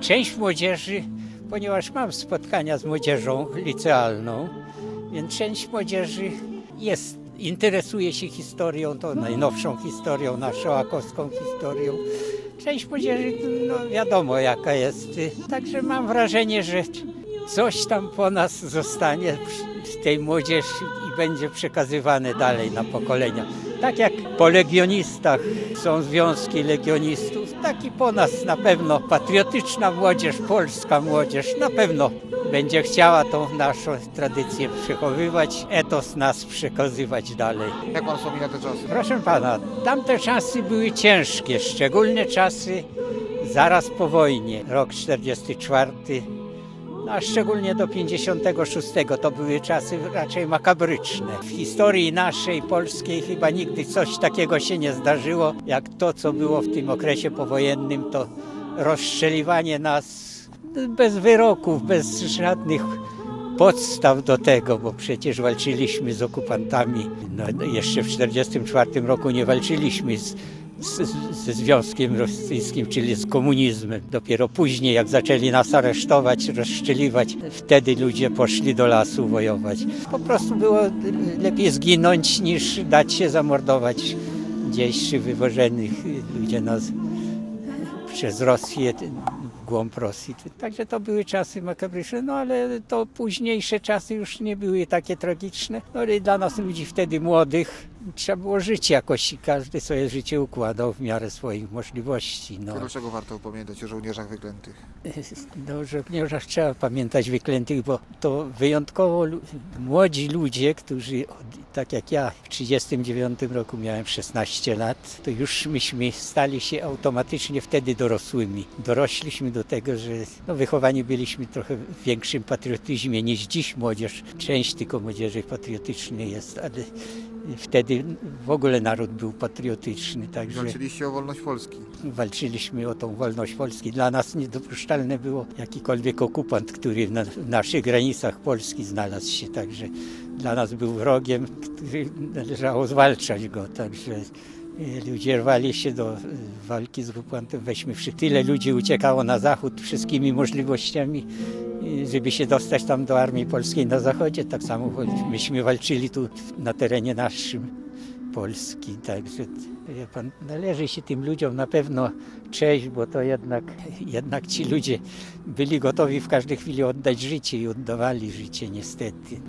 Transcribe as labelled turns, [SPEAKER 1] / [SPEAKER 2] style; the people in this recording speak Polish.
[SPEAKER 1] Część młodzieży, ponieważ mam spotkania z młodzieżą licealną, więc część młodzieży interesuje się historią, tą najnowszą historią, naszą historią. Część młodzieży, no wiadomo jaka jest. Także mam wrażenie, że coś tam po nas zostanie z tej młodzieży i będzie przekazywane dalej na pokolenia. Tak jak po legionistach są związki legionistów, tak i po nas na pewno patriotyczna młodzież, polska młodzież na pewno będzie chciała tą naszą tradycję przechowywać, etos nas przekazywać dalej.
[SPEAKER 2] Jak pan wspomina te czasy?
[SPEAKER 1] Proszę pana, tamte czasy były ciężkie, szczególne czasy zaraz po wojnie, rok 44, a szczególnie do 56 to były czasy raczej makabryczne. W historii naszej polskiej chyba nigdy coś takiego się nie zdarzyło, jak to, co było w tym okresie powojennym, to rozstrzeliwanie nas bez wyroków, bez żadnych podstaw do tego, bo przecież walczyliśmy z okupantami. No, jeszcze w 1944 roku nie walczyliśmy ze Związkiem Rosyjskim, czyli z komunizmem. Dopiero później, jak zaczęli nas aresztować, rozstrzeliwać, wtedy ludzie poszli do lasu wojować. Po prostu było lepiej zginąć, niż dać się zamordować gdzieś wywożonych ludzie nas przez Rosję, w głąb Rosji. Także to były czasy makabryczne, no ale to późniejsze czasy już nie były takie tragiczne. No ale dla nas ludzi wtedy młodych trzeba było żyć jakoś i każdy swoje życie układał w miarę swoich możliwości. No.
[SPEAKER 2] Dlaczego warto pamiętać o żołnierzach wyklętych?
[SPEAKER 1] No, o żołnierzach trzeba pamiętać wyklętych, bo to wyjątkowo młodzi ludzie, którzy, tak jak ja w 1939 roku miałem 16 lat, to już myśmy stali się automatycznie wtedy dorosłymi. Dorośliśmy do tego, że wychowani byliśmy trochę w większym patriotyzmie niż dziś młodzież. Część tylko młodzieży patriotycznej jest, ale wtedy w ogóle naród był patriotyczny. Także
[SPEAKER 2] Walczyliście o wolność Polski.
[SPEAKER 1] walczyliśmy o tą wolność Polski. Dla nas niedopuszczalne było jakikolwiek okupant, który w naszych granicach Polski znalazł się. Także dla nas był wrogiem, który należało zwalczać go. Także ludzie rwali się do walki z okupantem. Tyle ludzi uciekało na zachód wszystkimi możliwościami, żeby się dostać tam do armii polskiej na zachodzie. Tak samo myśmy walczyli tu na terenie naszym Polski. Także wie pan, należy się tym ludziom na pewno cześć, bo to jednak ci ludzie byli gotowi w każdej chwili oddać życie i oddawali życie niestety.